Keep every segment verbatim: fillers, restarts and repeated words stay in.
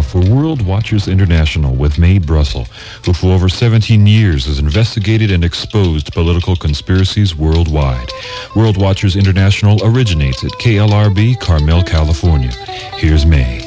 for World Watchers International with Mae Brussel, who for over seventeen years has investigated and exposed political conspiracies worldwide. World Watchers International originates at K L R B, Carmel, California. Here's Mae.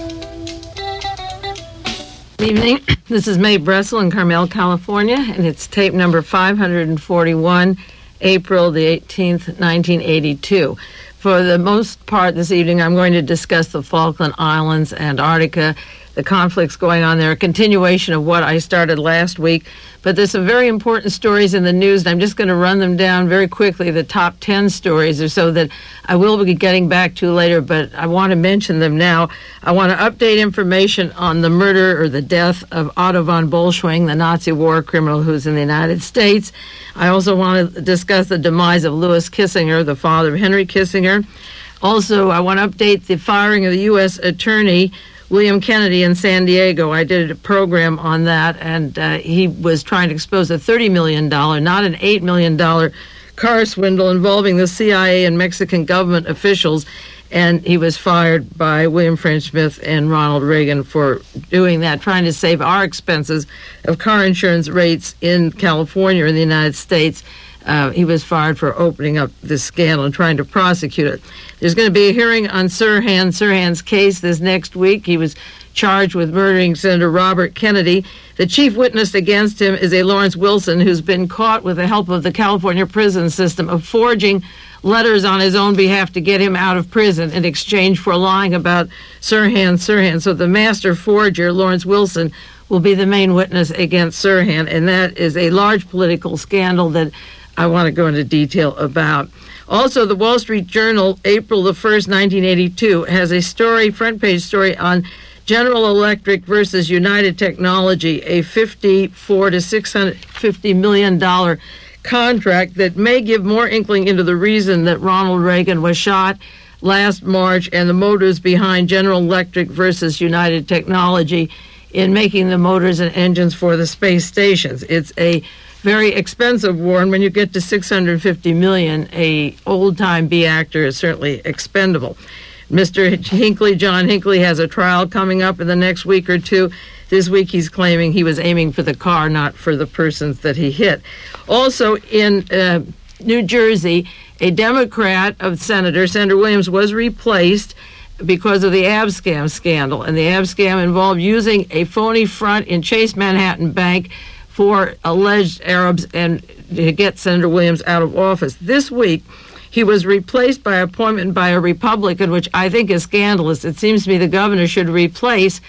Good evening. This is Mae Brussel in Carmel, California, and it's tape number five hundred forty-one, April the eighteenth, nineteen eighty-two. For the most part this evening, I'm going to discuss the Falkland Islands, Antarctica, the conflicts going on there, a continuation of what I started last week. But there's some very important stories in the news, and I'm just going to run them down very quickly, the top ten stories or so that I will be getting back to later, but I want to mention them now. I want to update information on the murder or the death of Otto von Bolschwing, the Nazi war criminal who's in the United States. I also want to discuss the demise of Louis Kissinger, the father of Henry Kissinger. Also, I want to update the firing of the U S Attorney William Kennedy in San Diego. I did a program on that, and uh, he was trying to expose a thirty million dollars, not an eight million dollars car swindle involving the C I A and Mexican government officials, and he was fired by William French Smith and Ronald Reagan for doing that, trying to save our expenses of car insurance rates in California in the United States. Uh, he was fired for opening up this scandal and trying to prosecute it. There's going to be a hearing on Sirhan, Sirhan's case this next week. He was charged with murdering Senator Robert Kennedy. The chief witness against him is a Lawrence Wilson who's been caught with the help of the California prison system of forging letters on his own behalf to get him out of prison in exchange for lying about Sirhan, Sirhan. So the master forger, Lawrence Wilson, will be the main witness against Sirhan, and that is a large political scandal that I want to go into detail about. Also, the Wall Street Journal, April the first, nineteen eighty-two, has a story, front page story on General Electric versus United Technology, a fifty-four to six hundred fifty million dollars contract that may give more inkling into the reason that Ronald Reagan was shot last March and the motives behind General Electric versus United Technology in making the motors and engines for the space stations. It's a very expensive war, and when you get to six hundred fifty million dollars, a old-time B-actor is certainly expendable. Mister Hinckley, John Hinckley, has a trial coming up in the next week or two. This week he's claiming he was aiming for the car, not for the persons that he hit. Also in uh, New Jersey, a Democrat of Senator, Senator Williams, was replaced because of the Abscam scandal, and the Abscam involved using a phony front in Chase Manhattan Bank for alleged Arabs and to get Senator Williams out of office. This week, he was replaced by appointment by a Republican, which I think is scandalous. It seems to me the governor should replace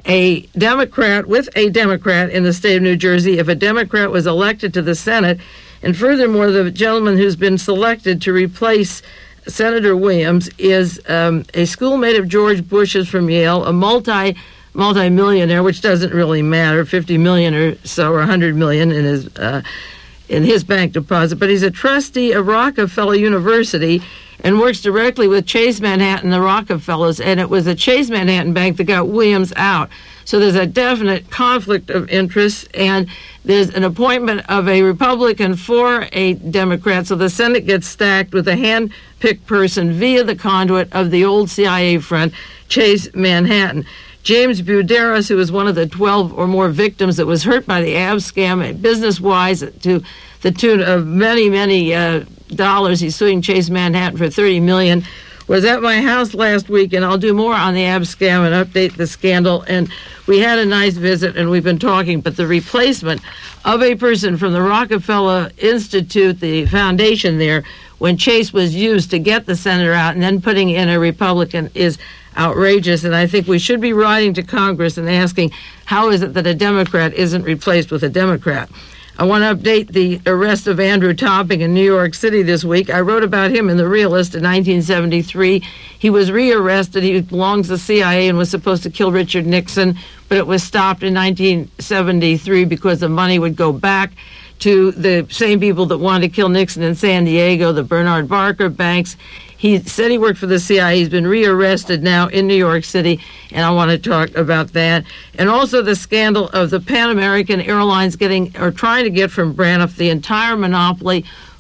a Democrat with a Democrat in the state of New Jersey if a Democrat was elected to the Senate. And furthermore, the gentleman who's been selected to replace Senator Williams is um, a schoolmate of George Bush's from Yale, a multi multi-millionaire, which doesn't really matter, fifty million or so, or one hundred million in his uh, in his bank deposit. But he's a trustee of Rockefeller University and works directly with Chase Manhattan, the Rockefellers, and it was the Chase Manhattan Bank that got Williams out. So there's a definite conflict of interest, and there's an appointment of a Republican for a Democrat, so the Senate gets stacked with a hand-picked person via the conduit of the old C I A front, Chase Manhattan. James Buderas, who was one of the twelve or more victims that was hurt by the Abscam, business-wise, to the tune of many, many uh, dollars. He's suing Chase Manhattan for thirty million dollars. Was at my house last week, and I'll do more on the Abscam and update the scandal. And we had a nice visit, and we've been talking. But the replacement of a person from the Rockefeller Institute, the foundation there, when Chase was used to get the senator out and then putting in a Republican, is outrageous. And I think we should be writing to Congress and asking, how is it that a Democrat isn't replaced with a Democrat? I want to update the arrest of Andrew Topping in New York City this week. I wrote about him in The Realist in nineteen seventy-three. He was rearrested. He belongs to the C I A and was supposed to kill Richard Nixon, but it was stopped in nineteen seventy-three because the money would go back to the same people that wanted to kill Nixon in San Diego, the Bernard Barker banks. He said he worked for the C I A. He's been rearrested now in New York City, and I want to talk about that. And also the scandal of the Pan American Airlines getting, or trying to get from Braniff, the entire monopoly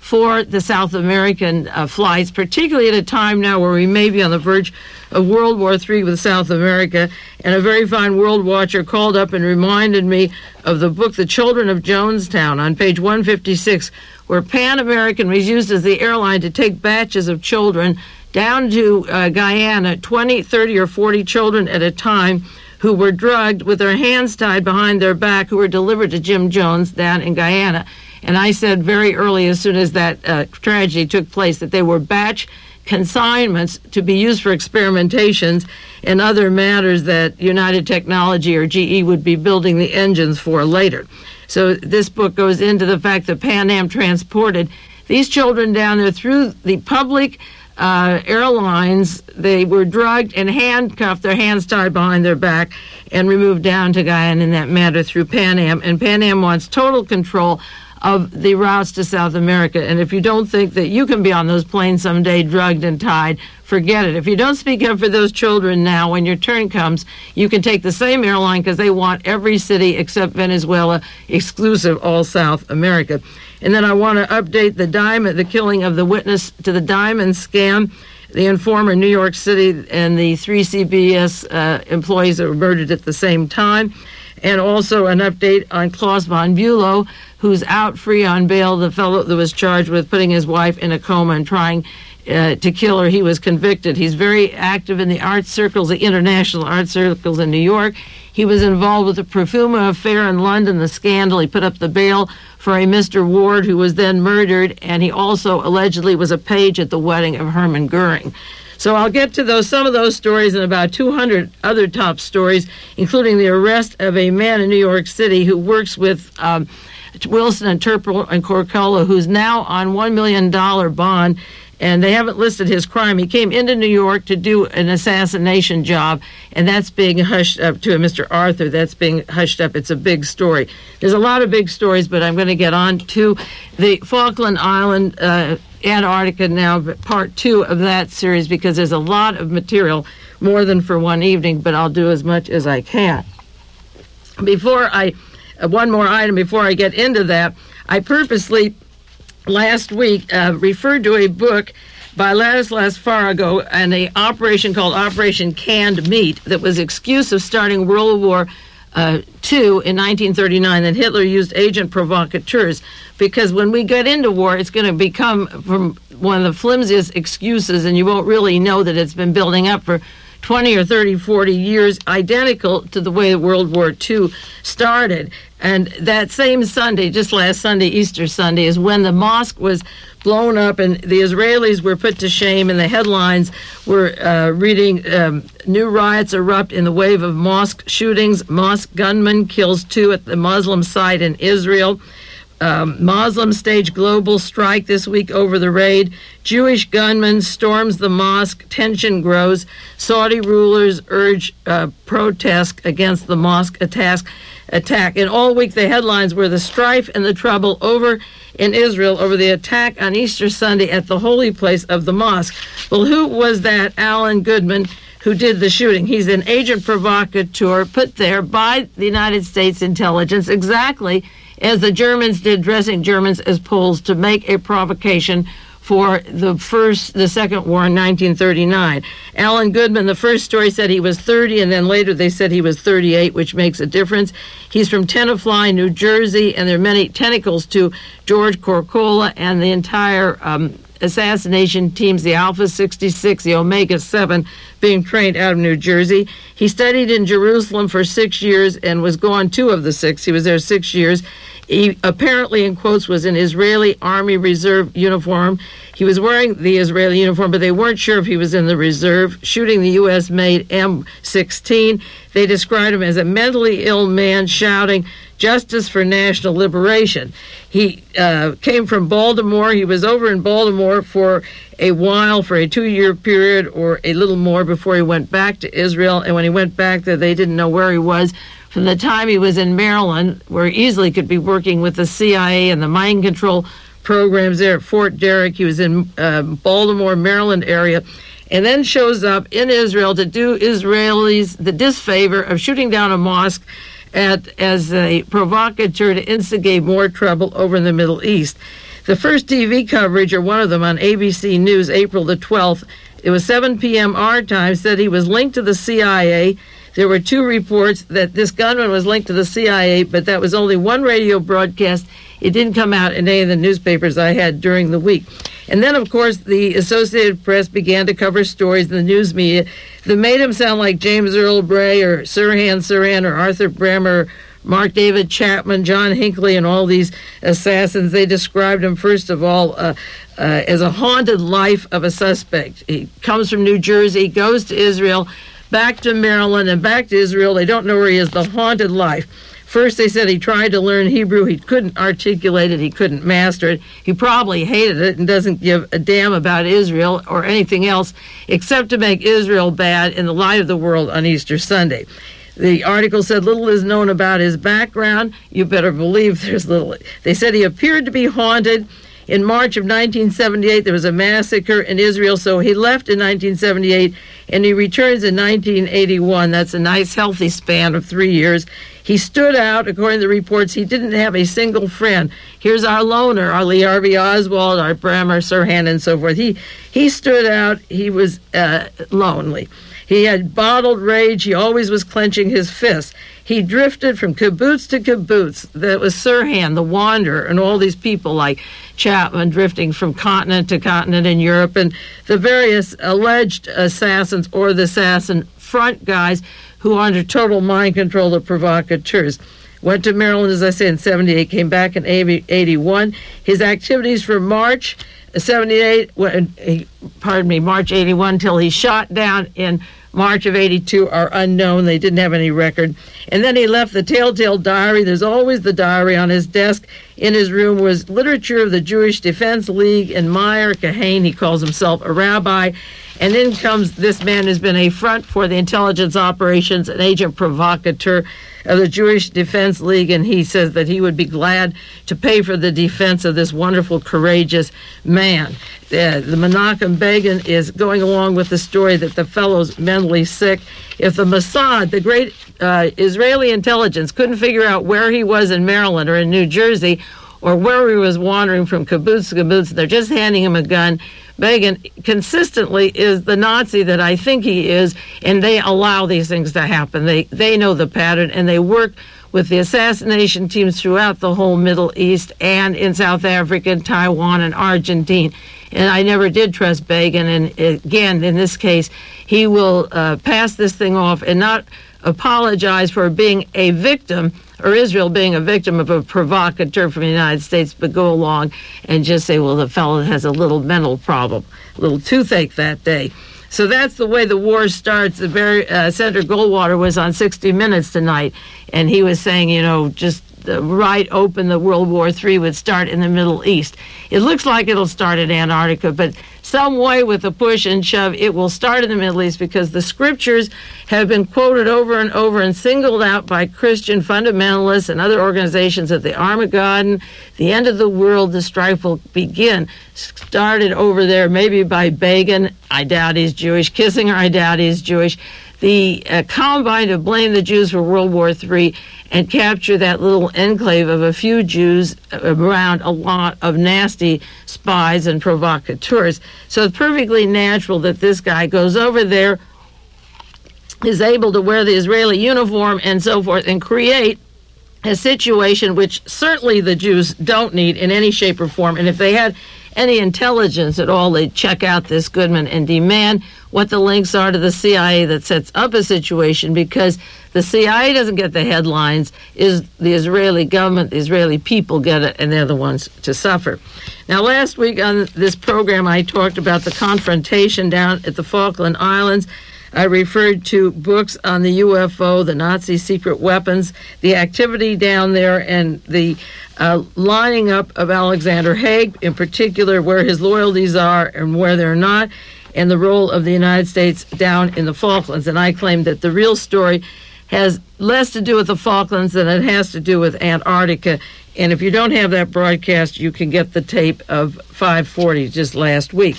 for the South American uh, flights, particularly at a time now where we may be on the verge of World War Three with South America. And a very fine world watcher called up and reminded me of the book The Children of Jonestown on page one fifty-six, where Pan American was used as the airline to take batches of children down to uh, Guyana, twenty, thirty, or forty children at a time, who were drugged with their hands tied behind their back, who were delivered to Jim Jones down in Guyana. And I said very early, as soon as that uh, tragedy took place, that they were batch consignments to be used for experimentations and other matters that United Technology or G E would be building the engines for later. So this book goes into the fact that Pan Am transported these children down there through the public uh, airlines. They were drugged and handcuffed, their hands tied behind their back, and removed down to Guyana in that manner through Pan Am. And Pan Am wants total control of the routes to South America. And if you don't think that you can be on those planes someday drugged and tied, forget it. If you don't speak up for those children now, when your turn comes, you can take the same airline, because they want every city except Venezuela exclusive, all South America. And then I want to update the diamond, the killing of the witness to the diamond scam, the informer in New York City, and the three C B S uh, employees that were murdered at the same time. And also an update on Klaus von Bülow, who's out free on bail, the fellow that was charged with putting his wife in a coma and trying uh, to kill her. He was convicted. He's very active in the art circles, the international art circles in New York. He was involved with the Profuma affair in London, the scandal. He put up the bail for a Mister Ward, who was then murdered, and he also allegedly was a page at the wedding of Hermann Goering. So I'll get to those, some of those stories and about two hundred other top stories, including the arrest of a man in New York City who works with um, Wilson and Turpel and Corcola, who's now on one million dollars bond, and they haven't listed his crime. He came into New York to do an assassination job, and that's being hushed up to Mister Arthur. That's being hushed up. It's a big story. There's a lot of big stories, but I'm going to get on to the Falkland Island uh Antarctica now, part two of that series, because there's a lot of material, more than for one evening, but I'll do as much as I can. Before I, uh, one more item before I get into that, I purposely last week uh, referred to a book by Ladislas Farago and an operation called Operation Canned Meat that was excuse of starting World War Uh, two in nineteen thirty-nine, that Hitler used agent provocateurs, because when we get into war, it's going to become from one of the flimsiest excuses, and you won't really know that it's been building up for twenty or thirty, forty years, identical to the way World War Two started. And that same Sunday, just last Sunday, Easter Sunday, is when the mosque was blown up and the Israelis were put to shame, and the headlines were uh, reading, um, new riots erupt in the wave of mosque shootings. Mosque gunman kills two at the Muslim site in Israel. Um, Muslims stage global strike this week over the raid. Jewish gunman storms the mosque. Tension grows. Saudi rulers urge uh, protest against the mosque attack. attack. And all week the headlines were the strife and the trouble over in Israel over the attack on Easter Sunday at the holy place of the mosque. Well, who was that Alan Goodman who did the shooting? He's an agent provocateur put there by the United States intelligence, exactly as the Germans did, dressing Germans as Poles to make a provocation for the first, the Second War in nineteen thirty-nine. Alan Goodman, the first story said he was thirty, and then later they said he was thirty-eight, which makes a difference. He's from Tenafly, New Jersey, and there are many tentacles to George Corcola and the entire um, assassination teams, the Alpha sixty-six, the Omega seven, being trained out of New Jersey. He studied in Jerusalem for six years and was gone two of the six. He was there six years. He apparently, in quotes, was in Israeli Army Reserve uniform. He was wearing the Israeli uniform, but they weren't sure if he was in the reserve, shooting the U S-made M sixteen. They described him as a mentally ill man shouting, "Justice for national liberation." He uh, came from Baltimore. He was over in Baltimore for a while, for a two-year period or a little more, before he went back to Israel. And when he went back there, they didn't know where he was. From the time he was in Maryland, where he easily could be working with the C I A and the mind control programs there at Fort Derrick. He was in uh, Baltimore, Maryland area, and then shows up in Israel to do Israelis the disfavor of shooting down a mosque at, as a provocateur to instigate more trouble over in the Middle East. The first T V coverage, or one of them, on A B C News, April the twelfth, it was seven p.m. our time, said he was linked to the C I A. There were two reports that this gunman was linked to the C I A, but that was only one radio broadcast. It didn't come out in any of the newspapers I had during the week. And then, of course, the Associated Press began to cover stories in the news media that made him sound like James Earl Bray or Sirhan Sirhan or Arthur Bremer, Mark David Chapman, John Hinckley, and all these assassins. They described him, first of all, uh, uh, as a haunted life of a suspect. He comes from New Jersey, goes to Israel, back to Maryland, and back to Israel. They don't know where he is, the haunted life. First, they said he tried to learn Hebrew. He couldn't articulate it. He couldn't master it. He probably hated it and doesn't give a damn about Israel or anything else except to make Israel bad in the light of the world on Easter Sunday. The article said little is known about his background. You better believe there's little. They said he appeared to be haunted. In March of nineteen seventy-eight, there was a massacre in Israel, so he left in nineteen seventy-eight, and he returns in nineteen eighty-one. That's a nice, healthy span of three years. He stood out, according to the reports. He didn't have a single friend. Here's our loner, our Lee Harvey Oswald, our Bremer, Sirhan, and so forth. He, he stood out. He was uh, lonely. He had bottled rage. He always was clenching his fists. He drifted from kibbutz to kibbutz. That was Sirhan, the wanderer, and all these people like Chapman drifting from continent to continent in Europe, and the various alleged assassins or the assassin front guys who are under total mind control of provocateurs. Went to Maryland, as I said, in seventy-eight, came back in eighty-one. His activities from March seventy-eight, pardon me, March eighty-one till he shot down in March of eighty-two are unknown. They didn't have any record. And then he left the telltale diary. There's always the diary on his desk. In his room was literature of the Jewish Defense League and Meyer Kahane. He calls himself a rabbi. And then comes this man who's been a front for the intelligence operations, an agent provocateur of the Jewish Defense League, and he says that he would be glad to pay for the defense of this wonderful, courageous man. Uh, the Menachem Begin is going along with the story that the fellow's mentally sick. If the Mossad, the great uh, Israeli intelligence, couldn't figure out where he was in Maryland or in New Jersey or where he was wandering from kibbutz to kibbutz, they're just handing him a gun. Begin consistently is the Nazi that I think he is, and they allow these things to happen. They they know the pattern, and they work with the assassination teams throughout the whole Middle East and in South Africa, and Taiwan, and Argentina. And I never did trust Begin, and again, in this case, he will uh, pass this thing off and not apologize for being a victim, or Israel being a victim of a provocateur from the United States, but go along and just say, well, the fellow has a little mental problem, a little toothache that day. So that's the way the war starts. The very, uh, Senator Goldwater was on sixty minutes tonight, and he was saying, you know, just the right open, the World War Three would start in the Middle East. It looks like it'll start in Antarctica, but some way with a push and shove, it will start in the Middle East because the scriptures have been quoted over and over and singled out by Christian fundamentalists and other organizations that the Armageddon, the end of the world, the strife will begin. Started over there maybe by Begin. I doubt he's Jewish. Kissinger, I doubt he's Jewish. The uh, Combine to blame the Jews for World War Three and capture that little enclave of a few Jews around a lot of nasty spies and provocateurs. So it's perfectly natural that this guy goes over there, is able to wear the Israeli uniform and so forth, and create a situation which certainly the Jews don't need in any shape or form. And if they had any intelligence at all, they'd check out this Goodman and demand what the links are to the C I A that sets up a situation, because the C I A doesn't get the headlines, is the Israeli government, the Israeli people get it, and they're the ones to suffer. Now, last week on this program, I talked about the confrontation down at the Falkland Islands. I referred to books on the U F O, the Nazi secret weapons, the activity down there, and the uh, lining up of Alexander Haig, in particular, where his loyalties are and where they're not, and the role of the United States down in the Falklands. And I claim that the real story has less to do with the Falklands than it has to do with Antarctica. And if you don't have that broadcast, you can get the tape of five forty just last week.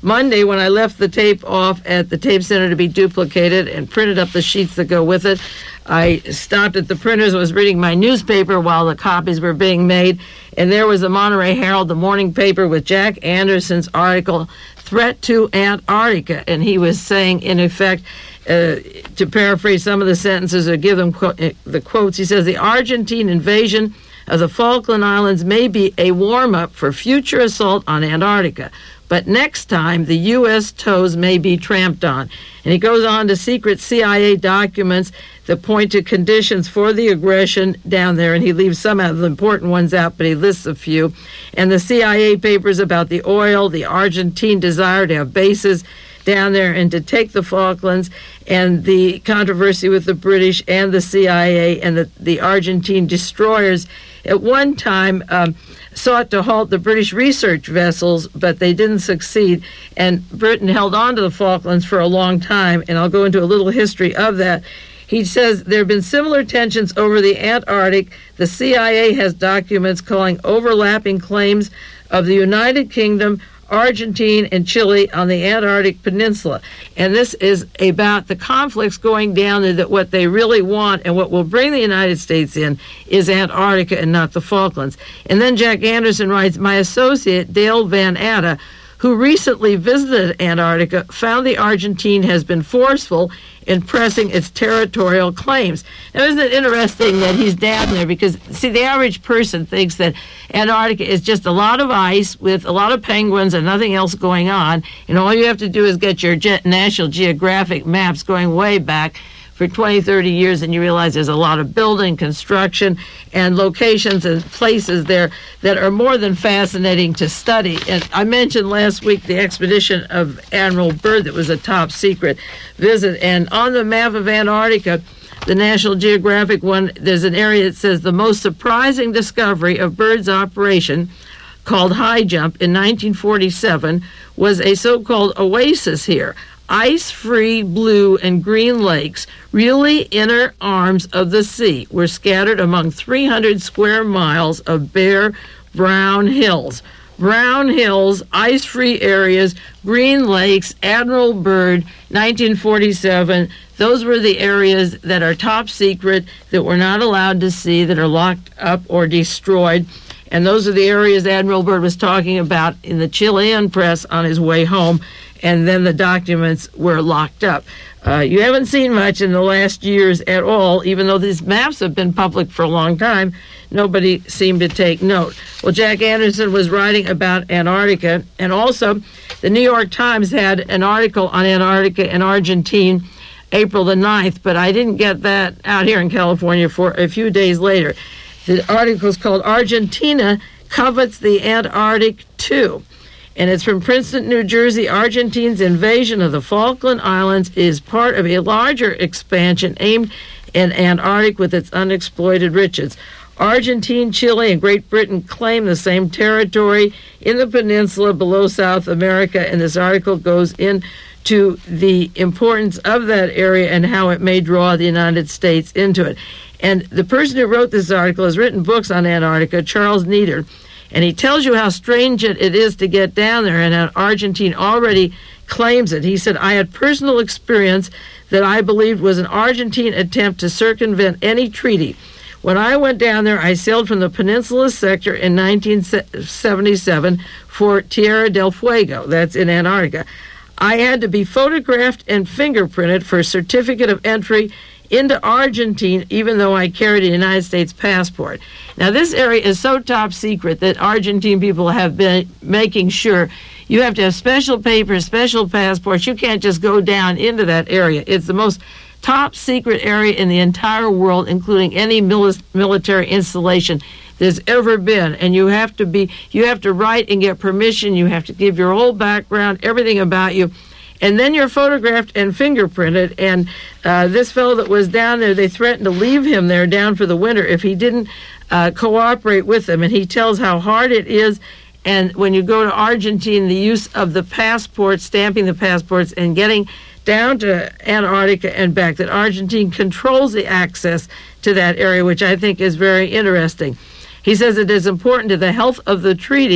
Monday, when I left the tape off at the tape center to be duplicated and printed up the sheets that go with it, I stopped at the printers, was reading my newspaper while the copies were being made, and there was the Monterey Herald, the morning paper, with Jack Anderson's article, Threat to Antarctica. And he was saying, in effect, uh, to paraphrase some of the sentences or give them quote, the quotes, he says, the Argentine invasion of the Falkland Islands may be a warm-up for future assault on Antarctica. But next time, the U S toes may be tramped on. And he goes on to secret C I A documents that point to conditions for the aggression down there, and he leaves some of the important ones out, but he lists a few. And the C I A papers about the oil, the Argentine desire to have bases down there and to take the Falklands, and the controversy with the British and the C I A and the, the Argentine destroyers at one time um, sought to halt the British research vessels, but they didn't succeed. And Britain held on to the Falklands for a long time, and I'll go into a little history of that. He says there have been similar tensions over the Antarctic. The C I A has documents calling overlapping claims of the United Kingdom, Argentina, and Chile on the Antarctic Peninsula. And this is about the conflicts going down there, that what they really want and what will bring the United States in is Antarctica and not the Falklands. And then Jack Anderson writes, my associate, Dale Van Atta, who recently visited Antarctica, found the Argentine has been forceful in pressing its territorial claims. Now, isn't it interesting that he's down there? Because, see, the average person thinks that Antarctica is just a lot of ice with a lot of penguins and nothing else going on, and all you have to do is get your Ge- National Geographic maps going way back for twenty, thirty years, and you realize there's a lot of building, construction, and locations and places there that are more than fascinating to study. And I mentioned last week the expedition of Admiral Byrd that was a top secret visit. And on the map of Antarctica, the National Geographic one, there's an area that says the most surprising discovery of Byrd's operation, called High Jump in nineteen forty-seven, was a so-called oasis here. Ice-free blue and green lakes, really inner arms of the sea, were scattered among three hundred square miles of bare brown hills. Brown hills, ice-free areas, green lakes, Admiral Byrd, nineteen forty-seven. Those were the areas that are top secret, that we're not allowed to see, that are locked up or destroyed. And those are the areas Admiral Byrd was talking about in the Chilean press on his way home. And then the documents were locked up. Uh, you haven't seen much in the last years at all, even though these maps have been public for a long time. Nobody seemed to take note. Well, Jack Anderson was writing about Antarctica, and also the New York Times had an article on Antarctica and Argentina April the ninth, but I didn't get that out here in California for a few days later. The article is called Argentina Covets the Antarctic Too. And it's from Princeton, New Jersey. Argentina's invasion of the Falkland Islands is part of a larger expansion aimed at Antarctica with its unexploited riches. Argentina, Chile, and Great Britain claim the same territory in the peninsula below South America, and this article goes into the importance of that area and how it may draw the United States into it. And the person who wrote this article has written books on Antarctica, Charles Nieder, and he tells you how strange it, it is to get down there, and how Argentina already claims it. He said, I had personal experience that I believed was an Argentine attempt to circumvent any treaty. When I went down there, I sailed from the Peninsula sector in nineteen seventy-seven for Tierra del Fuego. That's in Antarctica. I had to be photographed and fingerprinted for a certificate of entry into Argentina, even though I carried a United States passport. Now, this area is so top secret that Argentine people have been making sure you have to have special papers, special passports. You can't just go down into that area. It's the most top secret area in the entire world, including any mili- military installation there's ever been. And you have to be, you have to write and get permission. You have to give your whole background, everything about you. And then you're photographed and fingerprinted. And uh, this fellow that was down there, they threatened to leave him there down for the winter if he didn't uh, cooperate with them. And he tells how hard it is. And when you go to Argentina, the use of the passports, stamping the passports, and getting down to Antarctica and back, that Argentina controls the access to that area, which I think is very interesting. He says it is important to the health of the treaty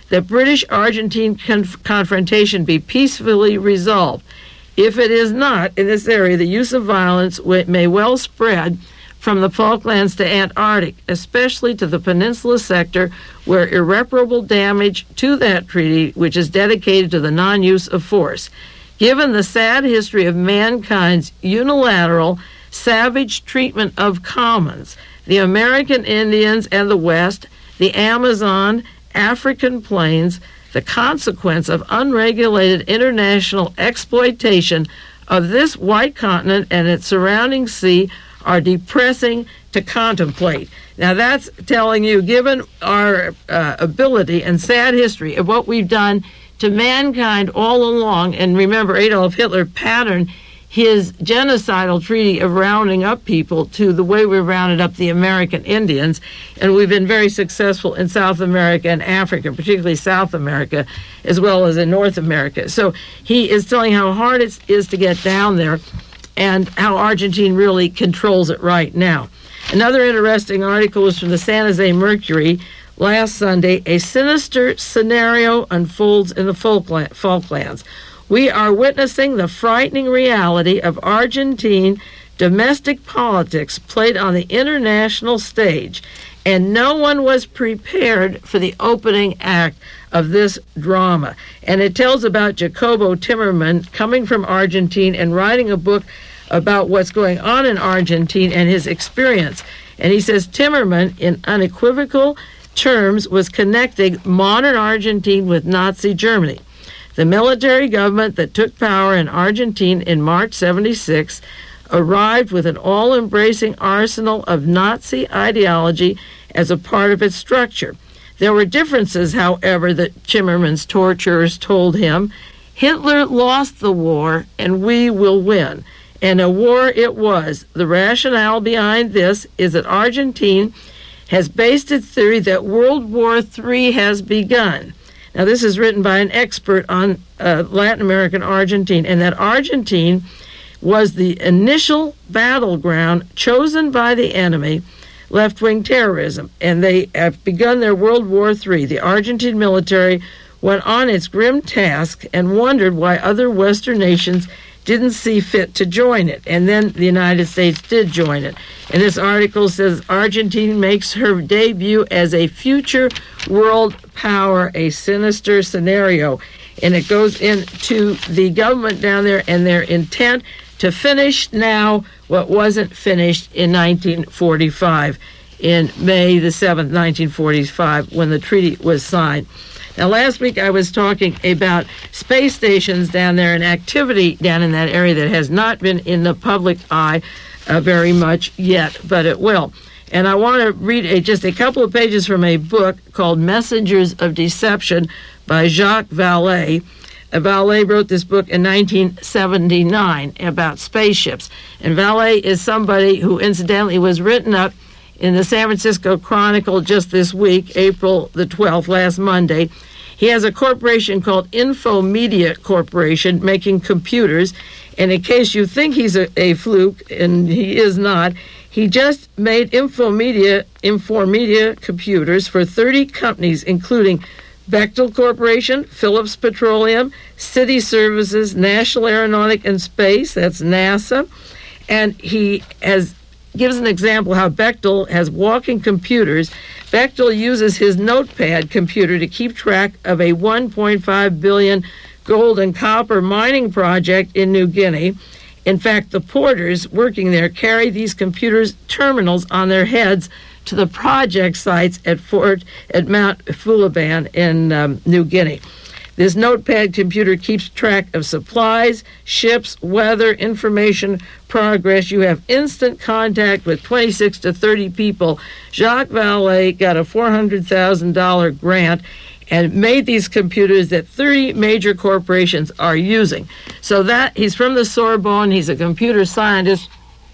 that British-Argentine conf- confrontation be peacefully resolved. If it is not, in this area, the use of violence may well spread from the Falklands to Antarctic, especially to the peninsula sector, where irreparable damage to that treaty, which is dedicated to the non-use of force. Given the sad history of mankind's unilateral, savage treatment of commons, the American Indians and the West, the Amazon, African plains, the consequence of unregulated international exploitation of this white continent and its surrounding sea are depressing to contemplate. Now that's telling you, given our uh, ability and sad history of what we've done to mankind all along, and remember Adolf Hitler patterned his genocidal treaty of rounding up people to the way we rounded up the American Indians, and we've been very successful in South America and Africa, particularly South America, as well as in North America. So he is telling how hard it is to get down there and how Argentina really controls it right now. Another interesting article was from the San Jose Mercury last Sunday. A sinister scenario unfolds in the Falklands. We are witnessing the frightening reality of Argentine domestic politics played on the international stage, and no one was prepared for the opening act of this drama. And it tells about Jacobo Timmerman coming from Argentina and writing a book about what's going on in Argentina and his experience. And he says Timmerman, in unequivocal terms, was connecting modern Argentina with Nazi Germany. The military government that took power in Argentina in March seventy-six arrived with an all-embracing arsenal of Nazi ideology as a part of its structure. There were differences, however, that Timmerman's torturers told him. Hitler lost the war, and we will win. And a war it was. The rationale behind this is that Argentina has based its theory that World War Three has begun. Now, this is written by an expert on uh, Latin American Argentina, and that Argentina was the initial battleground chosen by the enemy, left-wing terrorism, and they have begun their World War Three. The Argentine military went on its grim task and wondered why other Western nations didn't see fit to join it, and then the United States did join it. And this article says Argentina makes her debut as a future world power, a sinister scenario. And it goes into the government down there and their intent to finish now what wasn't finished in nineteen forty-five, in May the seventh, nineteen forty-five, when the treaty was signed. Now, last week I was talking about space stations down there and activity down in that area that has not been in the public eye uh, very much yet, but it will. And I want to read a, just a couple of pages from a book called Messengers of Deception by Jacques Vallée. Uh, Vallée wrote this book in nineteen seventy-nine about spaceships. And Vallée is somebody who incidentally was written up in the San Francisco Chronicle just this week, April the twelfth, last Monday. He has a corporation called Infomedia Corporation making computers. And in case you think he's a, a fluke, and he is not, he just made Infomedia, Infomedia computers for thirty companies, including Bechtel Corporation, Phillips Petroleum, City Services, National Aeronautic and Space, that's NASA. And he has gives an example how Bechtel has walking computers. Bechtel uses his notepad computer to keep track of a one point five billion dollars gold and copper mining project in New Guinea. In fact, the porters working there carry these computers terminals on their heads to the project sites at Fort at Mount Fulaban in um, New Guinea. This notepad computer keeps track of supplies, ships, weather, information, progress. You have instant contact with twenty-six to thirty people. Jacques Vallée got a four hundred thousand dollars grant and made these computers that thirty major corporations are using. So that, he's from the Sorbonne, he's a computer scientist.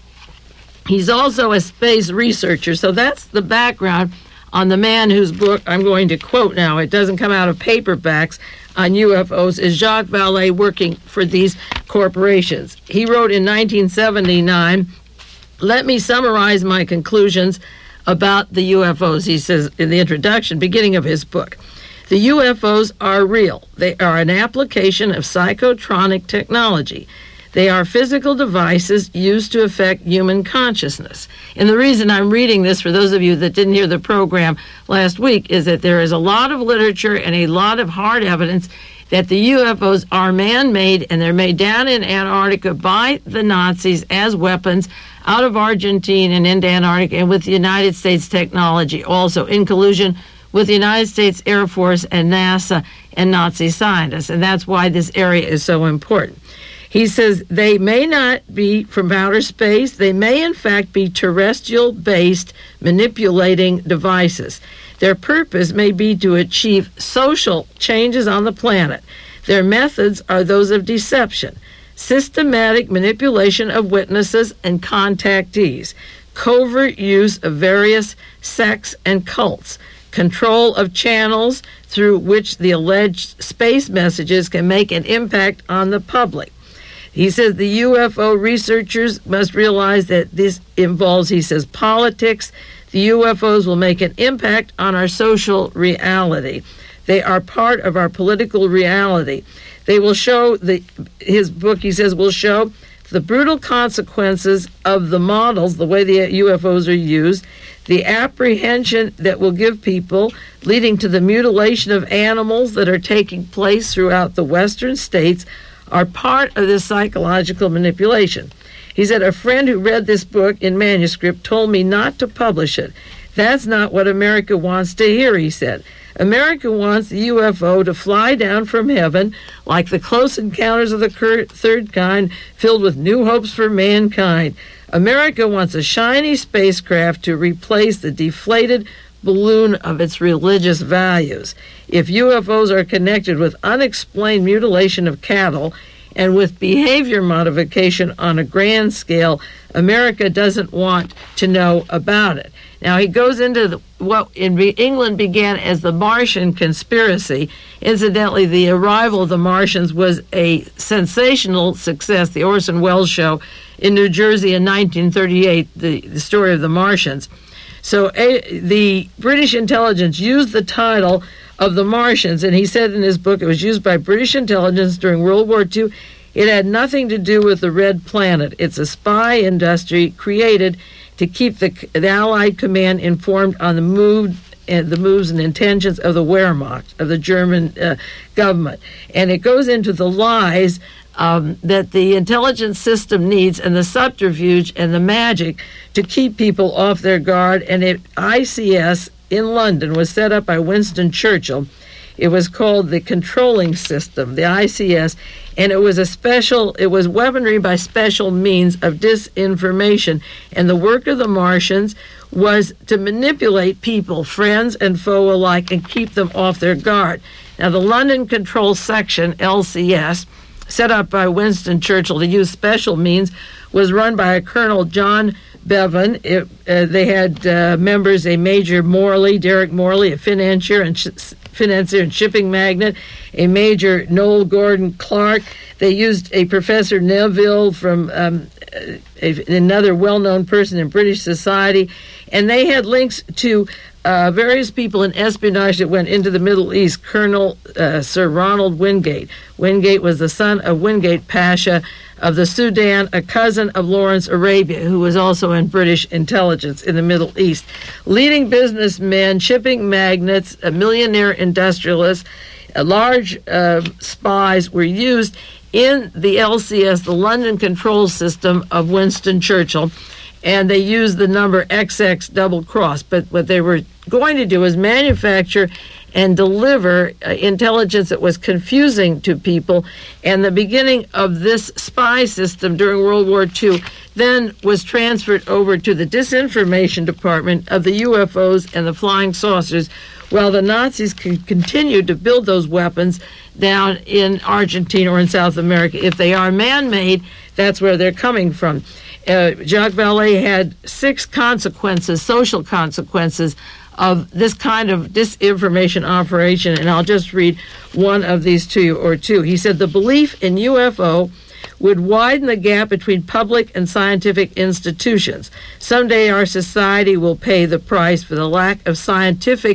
He's also a space researcher. So that's the background on the man whose book I'm going to quote now. It doesn't come out of paperbacks on U F Os, is Jacques Vallée working for these corporations. He wrote in nineteen seventy-nine, "Let me summarize my conclusions about the U F Os," he says in the introduction, beginning of his book. The U F Os are real. They are an application of psychotronic technology. They are physical devices used to affect human consciousness. And the reason I'm reading this, for those of you that didn't hear the program last week, is that there is a lot of literature and a lot of hard evidence that the U F Os are man-made, and they're made down in Antarctica by the Nazis as weapons out of Argentina and into Antarctica, and with the United States technology also, in collusion with the United States Air Force and NASA and Nazi scientists. And that's why this area is so important. He says they may not be from outer space. They may, in fact, be terrestrial-based manipulating devices. Their purpose may be to achieve social changes on the planet. Their methods are those of deception, systematic manipulation of witnesses and contactees, covert use of various sects and cults, control of channels through which the alleged space messages can make an impact on the public. He says the U F O researchers must realize that this involves, he says, politics. The U F Os will make an impact on our social reality. They are part of our political reality. They will show, the his book, he says, will show the brutal consequences of the models, the way the U F Os are used, the apprehension that will give people, leading to the mutilation of animals that are taking place throughout the western states, are part of this psychological manipulation. He said, a friend who read this book in manuscript told me not to publish it. That's not what America wants to hear, he said. America wants the U F O to fly down from heaven like the Close Encounters of the Third Kind, filled with new hopes for mankind. America wants a shiny spacecraft to replace the deflated balloon of its religious values. If U F Os are connected with unexplained mutilation of cattle and with behavior modification on a grand scale, America doesn't want to know about it. Now, he goes into the, what in England began as the Martian conspiracy. Incidentally, the arrival of the Martians was a sensational success, the Orson Welles show in New Jersey in nineteen thirty-eight, the, the story of the Martians. So a, the British intelligence used the title of the Martians, and he said in his book it was used by British intelligence during World War Two. It had nothing to do with the Red Planet. It's a spy industry created to keep the, the Allied command informed on the move and the moves and intentions of the Wehrmacht, of the German uh, government. And it goes into the lies um, that the intelligence system needs and the subterfuge and the magic to keep people off their guard. And it, I C S in London was set up by Winston Churchill. It was called the Controlling System, the I C S, and it was a special, it was weaponry by special means of disinformation. And the work of the Martians was to manipulate people, friends and foe alike, and keep them off their guard. Now, the London Control Section, L C S, set up by Winston Churchill to use special means, was run by a Colonel John Bevan. It, uh, they had uh, members, a Major Morley, Derek Morley, a financier and sh- financier and shipping magnate, a Major Noel Gordon Clark. They used a Professor Neville from um, a, another well-known person in British society, and they had links to uh, various people in espionage that went into the Middle East. Colonel uh, Sir Ronald Wingate. Wingate was the son of Wingate Pasha of the Sudan, a cousin of Lawrence Arabia, who was also in British intelligence in the Middle East. Leading businessmen, shipping magnates, a millionaire industrialists, uh, large uh, spies were used in the L C S, the London Control System of Winston Churchill, and they used the number X X double cross. But what they were going to do is manufacture and deliver uh, intelligence that was confusing to people. And the beginning of this spy system during World War Two then was transferred over to the disinformation department of the U F Os and the flying saucers, while the Nazis could continue to build those weapons down in Argentina or in South America. If they are man-made, that's where they're coming from. Uh, Jacques Vallée had six consequences, social consequences, of this kind of disinformation operation, and I'll just read one of these to you, or two. He said, the belief in U F O would widen the gap between public and scientific institutions. Someday our society will pay the price for the lack of scientific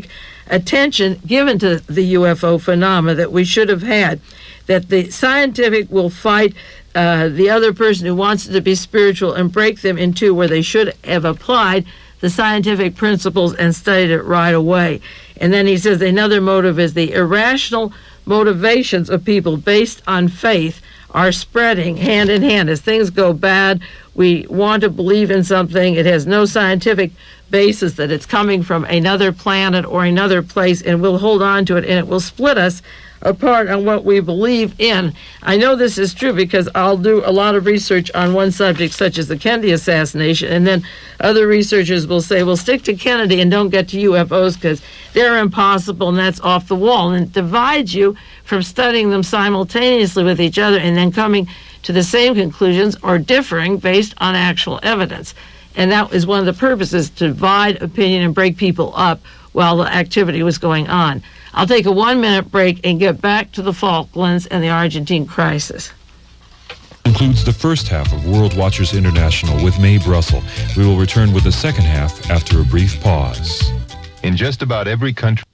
attention given to the U F O phenomena that we should have had, that the scientific will fight uh, the other person who wants it to be spiritual and break them in two, where they should have applied the scientific principles and studied it right away. And then he says another motive is the irrational motivations of people based on faith are spreading hand in hand. As things go bad, we want to believe in something. It has no scientific basis that it's coming from another planet or another place, and we'll hold on to it, and it will split us apart on what we believe in. I know this is true because I'll do a lot of research on one subject, such as the Kennedy assassination, and then other researchers will say, well, stick to Kennedy and don't get to U F Os because they're impossible and that's off the wall. And it divides you from studying them simultaneously with each other and then coming to the same conclusions or differing based on actual evidence. And that is one of the purposes, to divide opinion and break people up while the activity was going on. I'll take a one-minute break and get back to the Falklands and the Argentine crisis. Concludes the first half of World Watchers International with Mae Brussell. We will return with the second half after a brief pause. In just about every country